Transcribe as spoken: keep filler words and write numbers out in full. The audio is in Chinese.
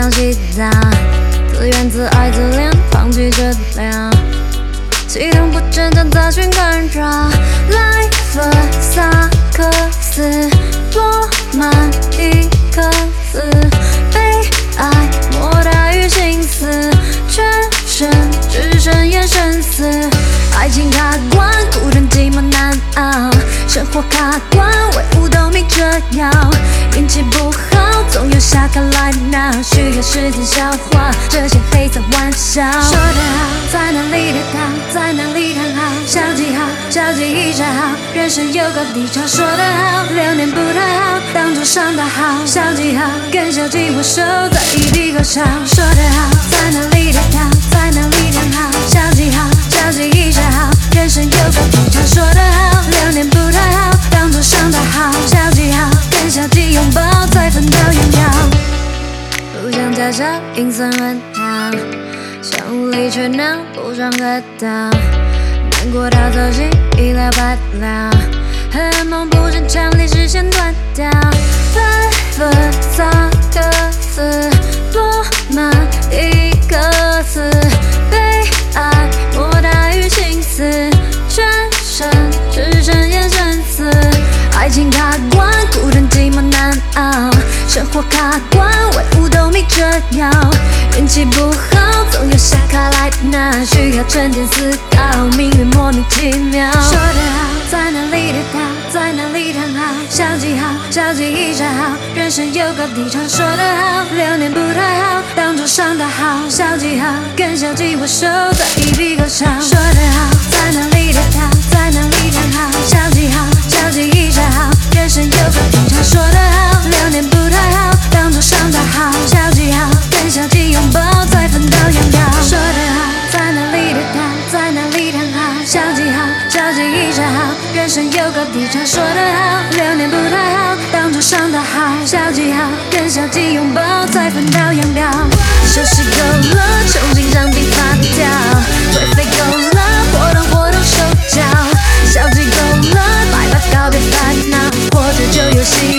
量洗荡，自怨自艾自怜，放弃质量，系统不正常，杂讯干扰，来分萨克斯，落满一颗丝，被爱莫大于心思，全身只剩眼神死，爱情卡关，孤单寂寞难熬，生活卡关，为五斗米折腰，运气不好，总有下课来闹，需要时间消化这些黑色玩笑。说得好，在哪里跌倒，在哪里躺好，消极好，消极一下好，人生有个低潮。说得好，流年不太好，当作伤得好，消极好，跟消极握手，在一笔勾销。说得好，在哪里跌倒，在哪里躺好，消极好，消极一下好，人生有个低潮。说得好，流年不太好，当作伤得好，消极好，跟消极拥抱，再分道扬镳。不想假笑，阴森温烫，想无理取闹，不想得到，难过到走心，一了百了，荷尔蒙不正常，理视线断掉，百分萨克斯，落满一颗丝，被爱莫大于心思，全身只剩眼神死，爱情卡关，孤单寂寞难熬，生活卡关，为五斗米折腰，运气不好，总有下卡来闹，需要沉淀思考，命运莫名其妙。说得好，在哪里跌倒，在哪里躺好，消极好，消极一下好，人生有个低潮。说得好，流年不太好，当作伤得好，消极好，跟消极握手，在一笔勾销。说得好，在哪里跌倒，在哪里躺好，消极好，消极一下好，人生有个低潮。说得好，流年不太好，当作伤得好，消极好，跟消极拥抱，再分道扬镳。说得好，在哪里跌倒，在哪里躺好，消极好，消极一下好，人生有个低潮。说得好，流年不太好，当作伤得好，消极好，跟消极拥抱，再分道扬镳。休息够了，重新让笔发条，颓废够了，活动活动手脚，消极够了，拜拜告别烦恼，活着就有希